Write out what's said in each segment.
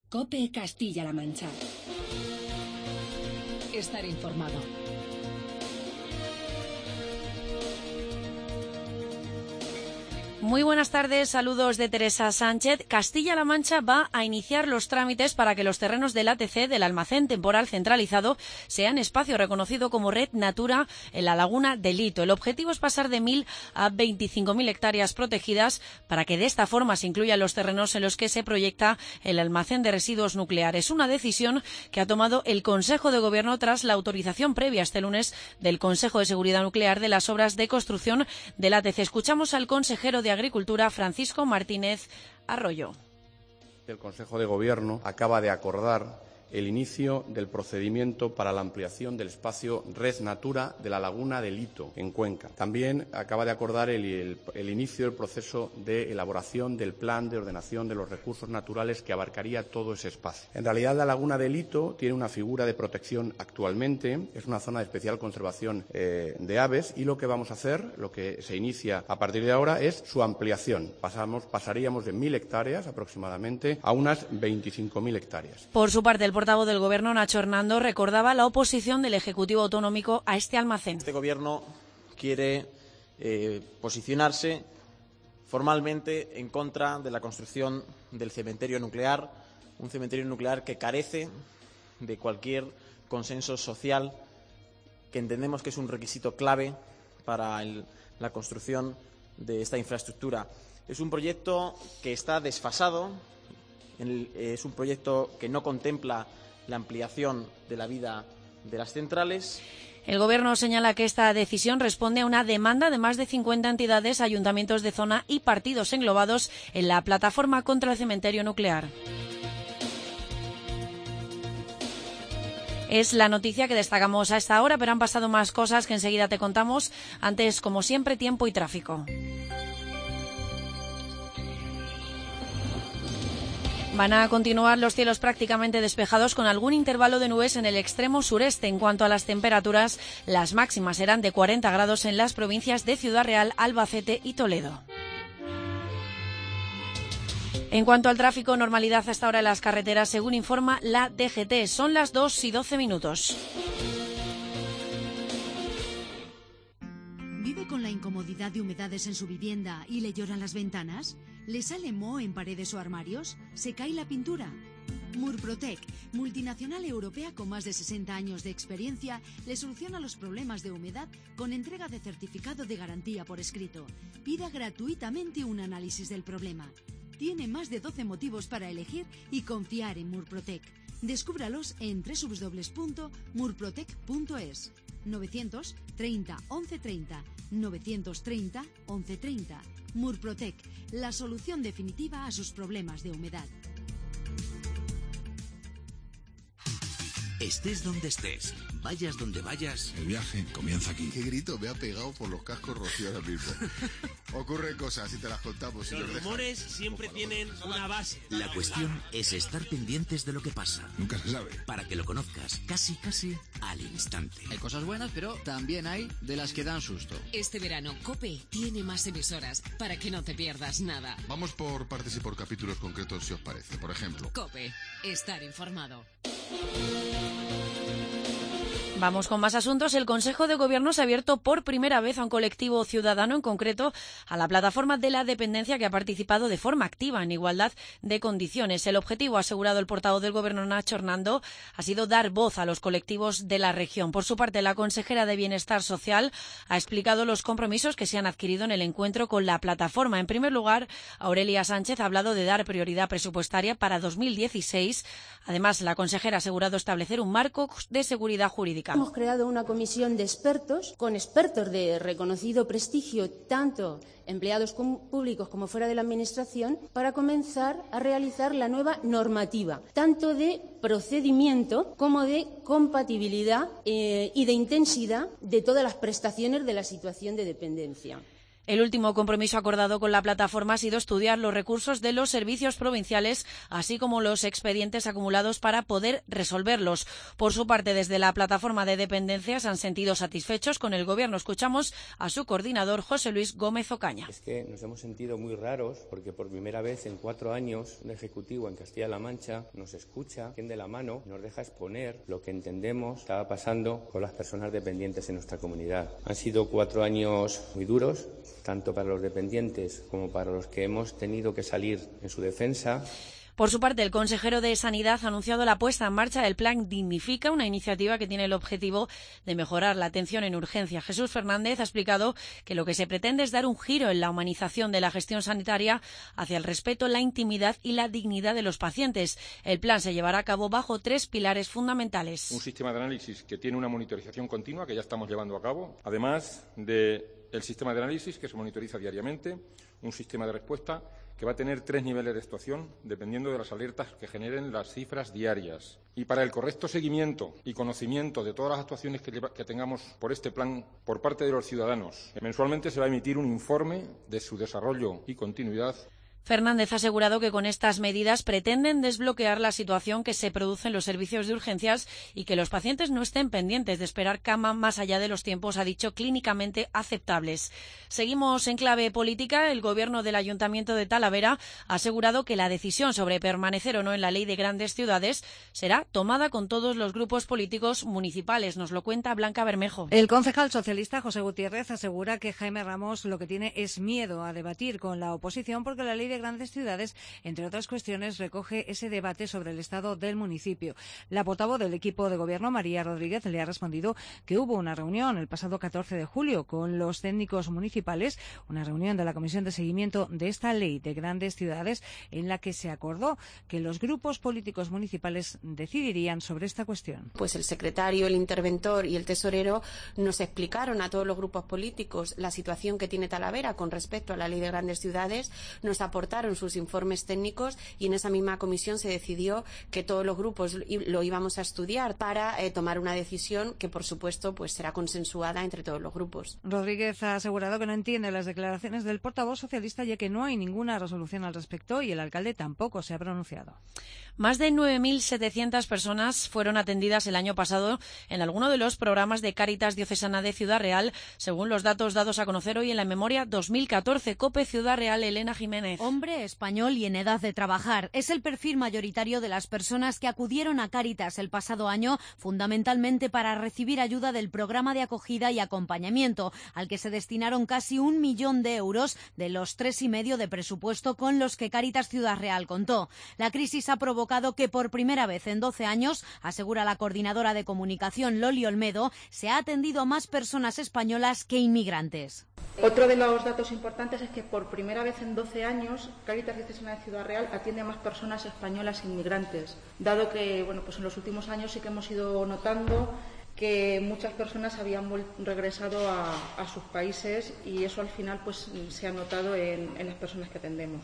COPE Castilla-La Mancha. Estar informado. Muy buenas tardes, saludos de Teresa Sánchez. Castilla-La Mancha va a iniciar los trámites para que los terrenos del ATC, del Almacén Temporal Centralizado, sean espacio reconocido como Red Natura en la Laguna de Lito. El objetivo es pasar de 1.000 a 25.000 hectáreas protegidas para que de esta forma se incluyan los terrenos en los que se proyecta el almacén de residuos nucleares. Una decisión que ha tomado el Consejo de Gobierno tras la autorización previa este lunes del Consejo de Seguridad Nuclear de las obras de construcción del ATC. Escuchamos al consejero de Agricultura, Francisco Martínez Arroyo. El Consejo de Gobierno acaba de acordar el inicio del procedimiento para la ampliación del espacio Red Natura de la Laguna de Lito, en Cuenca. También acaba de acordar el inicio del proceso de elaboración del plan de ordenación de los recursos naturales que abarcaría todo ese espacio. En realidad, la Laguna de Lito tiene una figura de protección actualmente, es una zona de especial conservación de aves, y lo que vamos a hacer, lo que se inicia a partir de ahora, es su ampliación. Pasaríamos de 1.000 hectáreas aproximadamente a unas 25.000 hectáreas. Por su parte, el portavoz del Gobierno, Nacho Hernando, recordaba la oposición del Ejecutivo Autonómico a este almacén. Este Gobierno quiere posicionarse formalmente en contra de la construcción del cementerio nuclear, un cementerio nuclear que carece de cualquier consenso social, que entendemos que es un requisito clave para la construcción de esta infraestructura. Es un proyecto que está desfasado. Es un proyecto que no contempla la ampliación de la vida de las centrales. El Gobierno señala que esta decisión responde a una demanda de más de 50 entidades, ayuntamientos de zona y partidos englobados en la plataforma contra el cementerio nuclear. Es la noticia que destacamos a esta hora, pero han pasado más cosas que enseguida te contamos. Antes, como siempre, tiempo y tráfico. Van a continuar los cielos prácticamente despejados con algún intervalo de nubes en el extremo sureste. En cuanto a las temperaturas, las máximas serán de 40 grados en las provincias de Ciudad Real, Albacete y Toledo. En cuanto al tráfico, normalidad hasta ahora en las carreteras, según informa la DGT. Son las 2:12. ¿Vive con la incomodidad de humedades en su vivienda y le lloran las ventanas? ¿Le sale moho en paredes o armarios? ¿Se cae la pintura? Murprotec, multinacional europea con más de 60 años de experiencia, le soluciona los problemas de humedad con entrega de certificado de garantía por escrito. Pida gratuitamente un análisis del problema. Tiene más de 12 motivos para elegir y confiar en Murprotec. Descúbralos en www.murprotec.es. 930 1130 930 1130. Murprotec, la solución definitiva a sus problemas de humedad. Estés donde estés, vayas donde vayas. El viaje comienza aquí. Qué grito me ha pegado por los cascos Rocío ahora mismo. Ocurren cosas y te las contamos. Los rumores siempre tienen una base. La cuestión es estar pendientes de lo que pasa. Nunca se sabe. Para que lo conozcas casi al instante. Hay cosas buenas, pero también hay de las que dan susto. Este verano, COPE tiene más emisoras para que no te pierdas nada. Vamos por partes y por capítulos concretos, si os parece. Por ejemplo, COPE, estar informado. Vamos con más asuntos. El Consejo de Gobierno se ha abierto por primera vez a un colectivo ciudadano, en concreto a la plataforma de la dependencia, que ha participado de forma activa en igualdad de condiciones. El objetivo, ha asegurado el portavoz del Gobierno, Nacho Hernando, ha sido dar voz a los colectivos de la región. Por su parte, la consejera de Bienestar Social ha explicado los compromisos que se han adquirido en el encuentro con la plataforma. En primer lugar, Aurelia Sánchez ha hablado de dar prioridad presupuestaria para 2016. Además, la consejera ha asegurado establecer un marco de seguridad jurídica. Hemos creado una comisión de expertos, con expertos de reconocido prestigio, tanto empleados públicos como fuera de la Administración, para comenzar a realizar la nueva normativa, tanto de procedimiento como de compatibilidad y de intensidad de todas las prestaciones de la situación de dependencia. El último compromiso acordado con la plataforma ha sido estudiar los recursos de los servicios provinciales, así como los expedientes acumulados para poder resolverlos. Por su parte, desde la plataforma de dependencias han sentido satisfechos con el Gobierno. Escuchamos a su coordinador, José Luis Gómez Ocaña. Es que nos hemos sentido muy raros porque por primera vez en 4 años un ejecutivo en Castilla-La Mancha nos escucha, tiende la mano, nos deja exponer lo que entendemos estaba pasando con las personas dependientes en nuestra comunidad. Han sido 4 años muy duros, tanto para los dependientes como para los que hemos tenido que salir en su defensa. Por su parte, el consejero de Sanidad ha anunciado la puesta en marcha del Plan Dignifica, una iniciativa que tiene el objetivo de mejorar la atención en urgencia. Jesús Fernández ha explicado que lo que se pretende es dar un giro en la humanización de la gestión sanitaria hacia el respeto, la intimidad y la dignidad de los pacientes. El plan se llevará a cabo bajo 3 pilares fundamentales. Un sistema de análisis que tiene una monitorización continua, que ya estamos llevando a cabo, además del sistema de análisis que se monitoriza diariamente, un sistema de respuesta que va a tener 3 niveles de actuación dependiendo de las alertas que generen las cifras diarias. Y para el correcto seguimiento y conocimiento de todas las actuaciones que tengamos por este plan por parte de los ciudadanos, mensualmente se va a emitir un informe de su desarrollo y continuidad. Fernández ha asegurado que con estas medidas pretenden desbloquear la situación que se produce en los servicios de urgencias y que los pacientes no estén pendientes de esperar cama más allá de los tiempos, ha dicho, clínicamente aceptables. Seguimos en clave política. El Gobierno del Ayuntamiento de Talavera ha asegurado que la decisión sobre permanecer o no en la Ley de Grandes Ciudades será tomada con todos los grupos políticos municipales. Nos lo cuenta Blanca Bermejo. El concejal socialista José Gutiérrez asegura que Jaime Ramos lo que tiene es miedo a debatir con la oposición porque la Ley de Grandes Ciudades, entre otras cuestiones, recoge ese debate sobre el estado del municipio. La portavoz del equipo de gobierno, María Rodríguez, le ha respondido que hubo una reunión el pasado 14 de julio con los técnicos municipales, una reunión de la Comisión de Seguimiento de esta Ley de Grandes Ciudades, en la que se acordó que los grupos políticos municipales decidirían sobre esta cuestión. Pues el secretario, el interventor y el tesorero nos explicaron a todos los grupos políticos la situación que tiene Talavera con respecto a la Ley de Grandes Ciudades, nos aportaron sus informes técnicos y en esa misma comisión se decidió que todos los grupos lo íbamos a estudiar para tomar una decisión que, por supuesto, pues será consensuada entre todos los grupos. Rodríguez ha asegurado que no entiende las declaraciones del portavoz socialista, ya que no hay ninguna resolución al respecto y el alcalde tampoco se ha pronunciado. Más de 9.700 personas fueron atendidas el año pasado en alguno de los programas de Cáritas Diocesana de Ciudad Real, según los datos dados a conocer hoy en la memoria 2014. COPE Ciudad Real, Elena Jiménez. Hombre español y en edad de trabajar. Es el perfil mayoritario de las personas que acudieron a Cáritas el pasado año, fundamentalmente para recibir ayuda del programa de acogida y acompañamiento, al que se destinaron casi 1 millón de euros de los 3,5 de presupuesto con los que Cáritas Ciudad Real contó. La crisis ha provocado que por primera vez en 12 años, asegura la coordinadora de comunicación Loli Olmedo, se ha atendido a más personas españolas que inmigrantes. Otro de los datos importantes es que por primera vez en 12 años Cáritas Diocesana de Ciudad Real atiende a más personas españolas inmigrantes, dado que pues en los últimos años sí que hemos ido notando que muchas personas habían regresado a sus países y eso al final pues se ha notado en las personas que atendemos.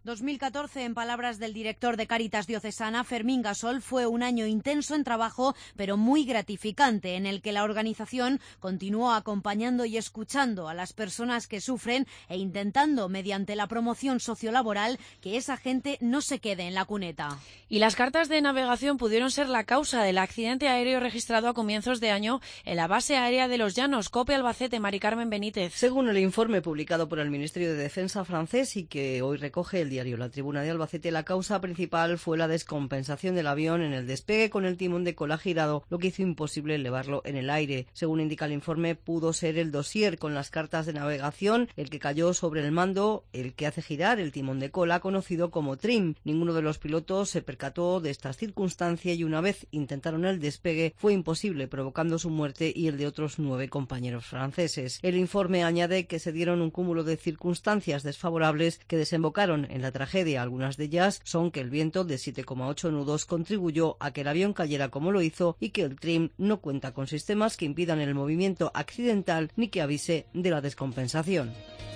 2014, en palabras del director de Cáritas Diocesana, Fermín Gasol, fue un año intenso en trabajo, pero muy gratificante, en el que la organización continuó acompañando y escuchando a las personas que sufren e intentando, mediante la promoción sociolaboral, que esa gente no se quede en la cuneta. Y las cartas de navegación pudieron ser la causa del accidente aéreo registrado a comienzos de año en la base aérea de Los Llanos. COPE Albacete, Mari Carmen Benítez. Según el informe publicado por el Ministerio de Defensa francés y que hoy recoge el diario La Tribuna de Albacete, la causa principal fue la descompensación del avión en el despegue con el timón de cola girado, lo que hizo imposible elevarlo en el aire. Según indica el informe, pudo ser el dossier con las cartas de navegación el que cayó sobre el mando, el que hace girar el timón de cola, conocido como trim. Ninguno de los pilotos se percató de esta circunstancia y una vez intentaron el despegue fue imposible, provocando su muerte y el de otros 9 compañeros franceses. El informe añade que se dieron un cúmulo de circunstancias desfavorables que desembocaron en la tragedia. Algunas de ellas son que el viento de 7,8 nudos contribuyó a que el avión cayera como lo hizo y que el trim no cuenta con sistemas que impidan el movimiento accidental ni que avise de la descompensación.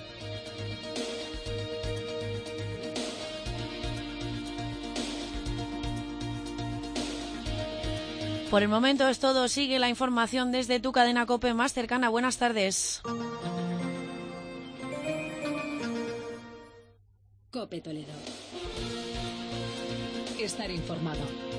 Por el momento es todo. Sigue la información desde tu cadena COPE más cercana. Buenas tardes. COPE Toledo. Estar informado.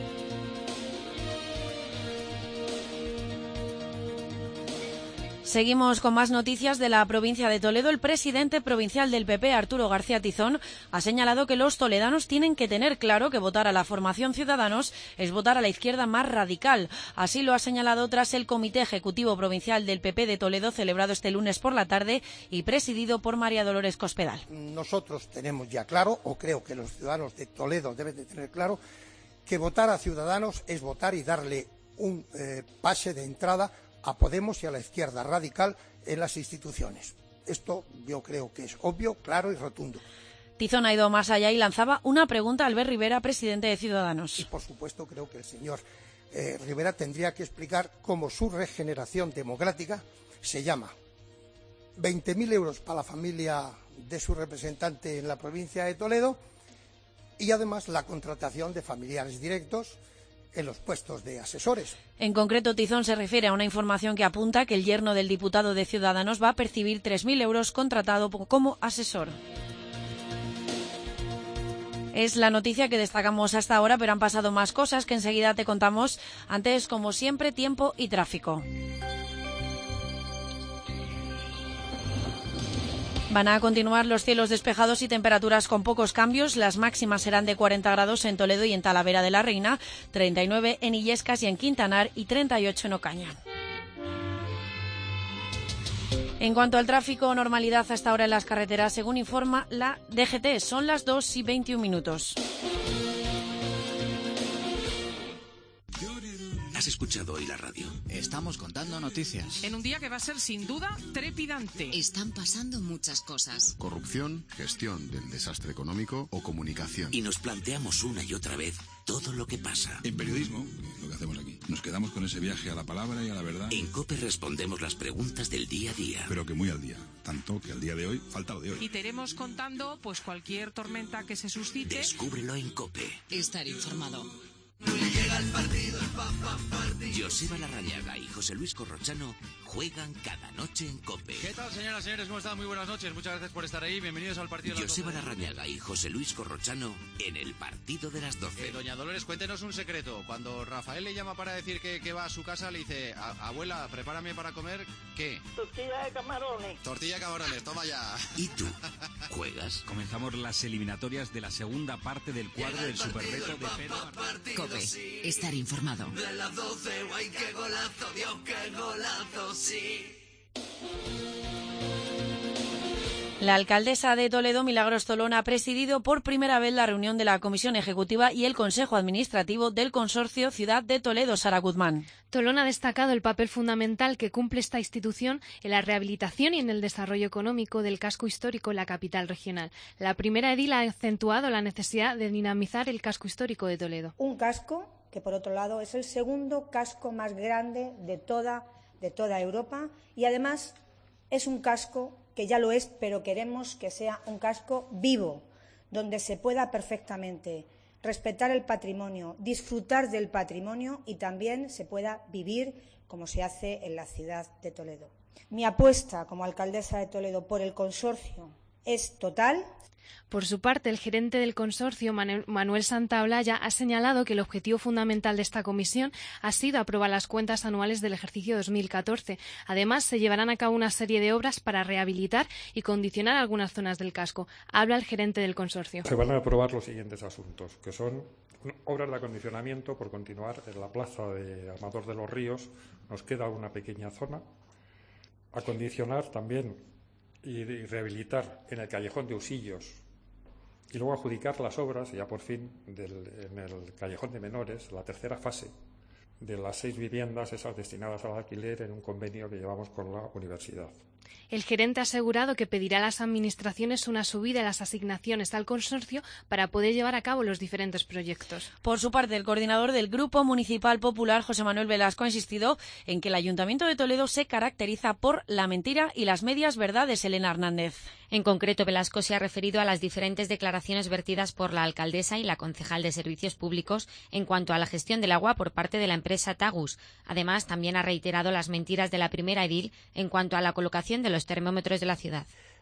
Seguimos con más noticias de la provincia de Toledo. El presidente provincial del PP, Arturo García Tizón, ha señalado que los toledanos tienen que tener claro que votar a la formación Ciudadanos es votar a la izquierda más radical. Así lo ha señalado tras el Comité Ejecutivo Provincial del PP de Toledo, celebrado este lunes por la tarde y presidido por María Dolores Cospedal. Nosotros tenemos ya claro, o creo que los ciudadanos de Toledo deben de tener claro, que votar a Ciudadanos es votar y darle un pase de entrada a Podemos y a la izquierda radical en las instituciones. Esto yo creo que es obvio, claro y rotundo. Tizón ha ido más allá y lanzaba una pregunta a Albert Rivera, presidente de Ciudadanos. Y por supuesto creo que el señor Rivera tendría que explicar cómo su regeneración democrática se llama 20.000 euros para la familia de su representante en la provincia de Toledo y además la contratación de familiares directos en los puestos de asesores. En concreto, Tizón se refiere a una información que apunta que el yerno del diputado de Ciudadanos va a percibir 3.000 euros contratado como asesor. Es la noticia que destacamos hasta ahora, pero han pasado más cosas que enseguida te contamos. Antes, como siempre, tiempo y tráfico. Van a continuar los cielos despejados y temperaturas con pocos cambios. Las máximas serán de 40 grados en Toledo y en Talavera de la Reina, 39 en Illescas y en Quintanar y 38 en Ocaña. En cuanto al tráfico, normalidad hasta ahora en las carreteras, según informa la DGT. Son las 2:21. ¿Has escuchado hoy la radio? Estamos contando noticias. En un día que va a ser sin duda trepidante. Están pasando muchas cosas. Corrupción, gestión del desastre económico o comunicación. Y nos planteamos una y otra vez todo lo que pasa. En periodismo, lo que hacemos aquí, nos quedamos con ese viaje a la palabra y a la verdad. En COPE respondemos las preguntas del día a día. Pero que muy al día. Tanto que al día de hoy falta lo de hoy. Y te iremos contando pues cualquier tormenta que se suscite. Descúbrelo en COPE. Estar informado. Llega el partido, Joseba Larrañaga y José Luis Corrochano juegan cada noche en COPE. ¿Qué tal, señoras y señores? ¿Cómo están? Muy buenas noches. Muchas gracias por estar ahí. Bienvenidos al partido de las 12. Joseba Larrañaga y José Luis Corrochano en el partido de las 12. Doña Dolores, cuéntenos un secreto. Cuando Rafael le llama para decir que va a su casa, le dice: abuela, prepárame para comer, ¿qué? Tortilla de camarones. Tortilla de camarones, toma ya. ¿Y tú? ¿Juegas? Comenzamos las eliminatorias de la segunda parte del cuadro del superreto de Pedro. COPE. Estar informado. De las 12, guay, qué golazo, Dios, qué golazo, sí. La alcaldesa de Toledo, Milagros Tolón, ha presidido por primera vez la reunión de la Comisión Ejecutiva y el Consejo Administrativo del Consorcio Ciudad de Toledo. Sara Guzmán. Tolón ha destacado el papel fundamental que cumple esta institución en la rehabilitación y en el desarrollo económico del casco histórico en la capital regional. La primera edil ha acentuado la necesidad de dinamizar el casco histórico de Toledo. Un casco que, por otro lado, es el segundo casco más grande de toda Europa y, además, es un casco que ya lo es, pero queremos que sea un casco vivo, donde se pueda perfectamente respetar el patrimonio, disfrutar del patrimonio y también se pueda vivir como se hace en la ciudad de Toledo. Mi apuesta como alcaldesa de Toledo por el consorcio es total. Por su parte, el gerente del consorcio, Manuel Santaolalla, ha señalado que el objetivo fundamental de esta comisión ha sido aprobar las cuentas anuales del ejercicio 2014. Además, se llevarán a cabo una serie de obras para rehabilitar y condicionar algunas zonas del casco. Habla el gerente del consorcio. Se van a aprobar los siguientes asuntos, que son obras de acondicionamiento por continuar en la plaza de Amador de los Ríos. Nos queda una pequeña zona. Acondicionar también y rehabilitar en el Callejón de Usillos y luego adjudicar las obras ya por fin en el Callejón de Menores, la tercera fase de las 6 viviendas esas destinadas al alquiler en un convenio que llevamos con la universidad. El gerente ha asegurado que pedirá a las administraciones una subida de las asignaciones al consorcio para poder llevar a cabo los diferentes proyectos. Por su parte, el coordinador del Grupo Municipal Popular, José Manuel Velasco, ha insistido en que el Ayuntamiento de Toledo se caracteriza por la mentira y las medias verdades. Elena Hernández. En concreto, Velasco se ha referido a las diferentes declaraciones vertidas por la alcaldesa y la concejal de Servicios Públicos en cuanto a la gestión del agua por parte de la empresa Tagus. Además, también ha reiterado las mentiras de la primera edil en cuanto a la colocación de los termómetros de la ciudad.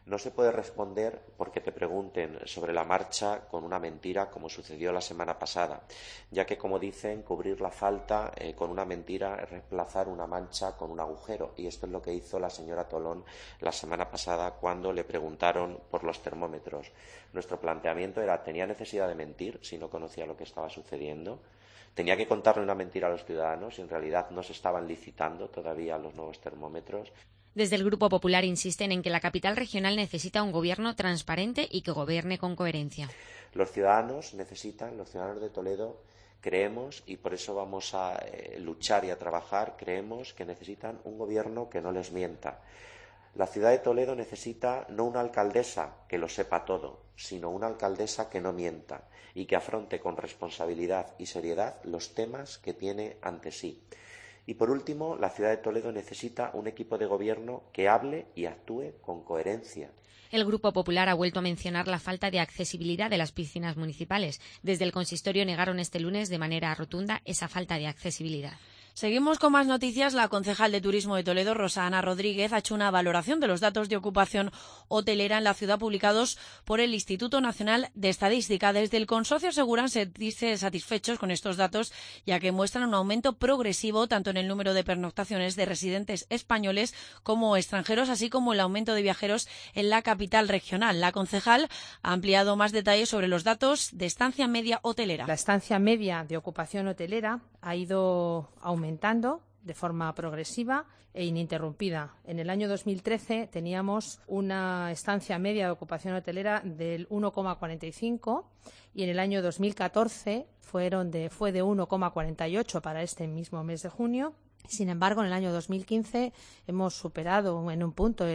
No se puede responder porque te pregunten sobre la marcha con una mentira como sucedió la semana pasada, ya que, como dicen, cubrir la falta con una mentira es reemplazar una mancha con un agujero, y esto es lo que hizo la señora Tolón la semana pasada cuando le preguntaron por los termómetros. Nuestro planteamiento era: ¿tenía necesidad de mentir si no conocía lo que estaba sucediendo? ¿Tenía que contarle una mentira a los ciudadanos si en realidad no se estaban licitando todavía los nuevos termómetros? Desde el Grupo Popular insisten en que la capital regional necesita un gobierno transparente y que gobierne con coherencia. Los ciudadanos de Toledo, creemos, y por eso vamos a luchar y a trabajar, creemos que necesitan un gobierno que no les mienta. La ciudad de Toledo necesita no una alcaldesa que lo sepa todo, sino una alcaldesa que no mienta y que afronte con responsabilidad y seriedad los temas que tiene ante sí. Y por último, la ciudad de Toledo necesita un equipo de gobierno que hable y actúe con coherencia. El Grupo Popular ha vuelto a mencionar la falta de accesibilidad de las piscinas municipales. Desde el consistorio negaron este lunes de manera rotunda esa falta de accesibilidad. Seguimos con más noticias. La concejal de Turismo de Toledo, Rosa Ana Rodríguez, ha hecho una valoración de los datos de ocupación hotelera en la ciudad publicados por el Instituto Nacional de Estadística. Desde el consorcio aseguran sentirse satisfechos con estos datos, ya que muestran un aumento progresivo tanto en el número de pernoctaciones de residentes españoles como extranjeros, así como el aumento de viajeros en la capital regional. La concejal ha ampliado más detalles sobre los datos de estancia media hotelera. La estancia media de ocupación hotelera ha ido aumentando de forma progresiva e ininterrumpida. En el año 2013 teníamos una estancia media de ocupación hotelera del 1,45 y en el año 2014 fue de 1,48 para este mismo mes de junio. Sin embargo, en el año 2015 hemos superado en un punto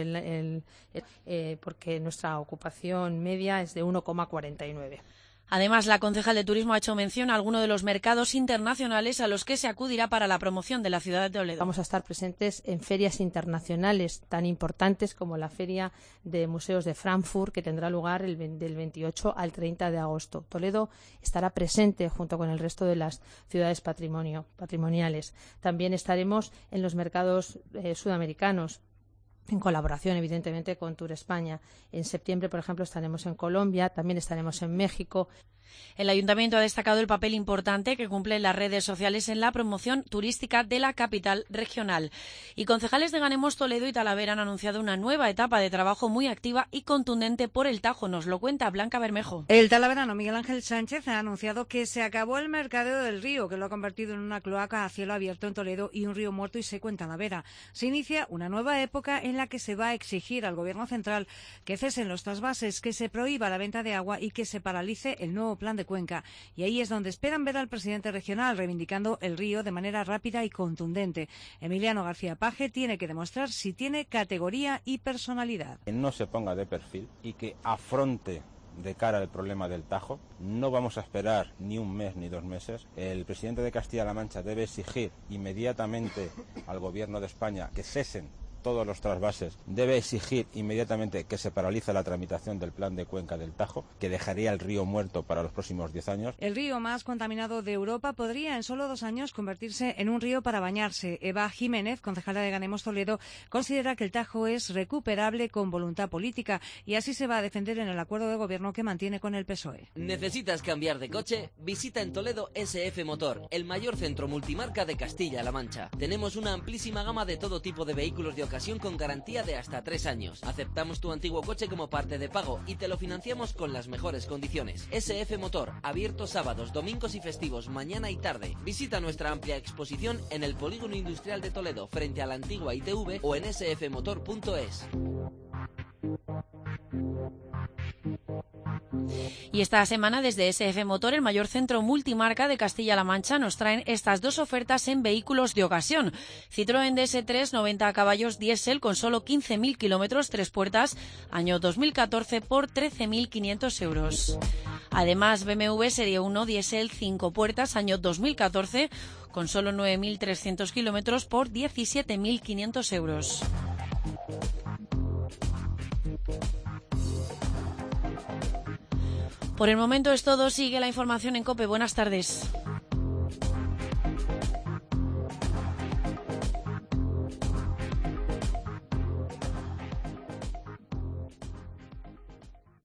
porque nuestra ocupación media es de 1,49. Además, la concejal de Turismo ha hecho mención a algunos de los mercados internacionales a los que se acudirá para la promoción de la ciudad de Toledo. Vamos a estar presentes en ferias internacionales tan importantes como la Feria de Museos de Frankfurt, que tendrá lugar del 28 al 30 de agosto. Toledo estará presente junto con el resto de las ciudades patrimoniales. También estaremos en los mercados sudamericanos, en colaboración, evidentemente, con Tour España. En septiembre, por ejemplo, estaremos en Colombia, también estaremos en México. El Ayuntamiento ha destacado el papel importante que cumplen las redes sociales en la promoción turística de la capital regional. Y concejales de Ganemos, Toledo y Talavera han anunciado una nueva etapa de trabajo muy activa y contundente por el Tajo. Nos lo cuenta Blanca Bermejo. El talaverano Miguel Ángel Sánchez ha anunciado que se acabó el mercadeo del río, que lo ha convertido en una cloaca a cielo abierto en Toledo y un río muerto y seco en Talavera. Se inicia una nueva época en la que se va a exigir al Gobierno central que cesen los trasvases, que se prohíba la venta de agua y que se paralice el nuevo plan de Cuenca. Y ahí es donde esperan ver al presidente regional reivindicando el río de manera rápida y contundente. Emiliano García Paje tiene que demostrar si tiene categoría y personalidad. Que no se ponga de perfil y que afronte de cara al problema del Tajo. No vamos a esperar ni un mes ni 2 meses. El presidente de Castilla-La Mancha debe exigir inmediatamente al Gobierno de España que cesen todos los trasvases, debe exigir inmediatamente que se paralice la tramitación del plan de Cuenca del Tajo, que dejaría el río muerto para los próximos 10 años. El río más contaminado de Europa podría en solo 2 años convertirse en un río para bañarse. Eva Jiménez, concejala de Ganemos Toledo, considera que el Tajo es recuperable con voluntad política y así se va a defender en el acuerdo de gobierno que mantiene con el PSOE. ¿Necesitas cambiar de coche? Visita en Toledo SF Motor, el mayor centro multimarca de Castilla-La Mancha. Tenemos una amplísima gama de todo tipo de vehículos de ocasión con garantía de hasta 3 años. Aceptamos tu antiguo coche como parte de pago y te lo financiamos con las mejores condiciones. SF Motor, abierto sábados, domingos y festivos, mañana y tarde. Visita nuestra amplia exposición en el Polígono Industrial de Toledo, frente a la antigua ITV, o en sfmotor.es. Y esta semana desde SF Motor, el mayor centro multimarca de Castilla-La Mancha, nos traen estas 2 ofertas en vehículos de ocasión. Citroën DS3 90 caballos diésel con solo 15.000 kilómetros, 3 puertas, año 2014 por 13.500 euros. Además, BMW Serie 1 diésel 5 puertas, año 2014 con solo 9.300 kilómetros por 17.500 euros. Por el momento es todo. Sigue la información en COPE. Buenas tardes.